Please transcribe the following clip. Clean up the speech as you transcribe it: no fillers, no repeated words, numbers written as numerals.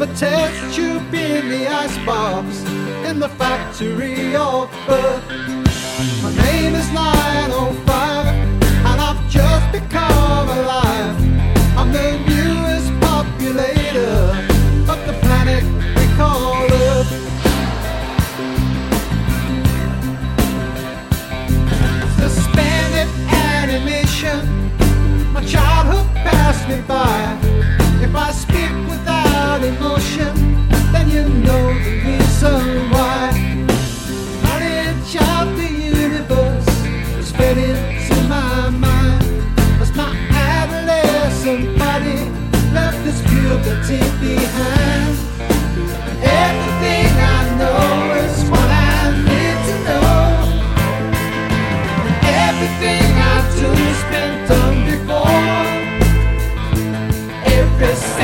a test tube in the icebox in the factory of birth. My name is 905 and I've just become alive. I'm the newest populator of the planet we call Earth. Suspended animation, my childhood passed me by. If I speak without emotion, then you know the reason why. Knowledge of the universe was fed into my mind as my adolescent body left this puberty behind. Everything I know is what I need to know, and everything I do has been done before. Every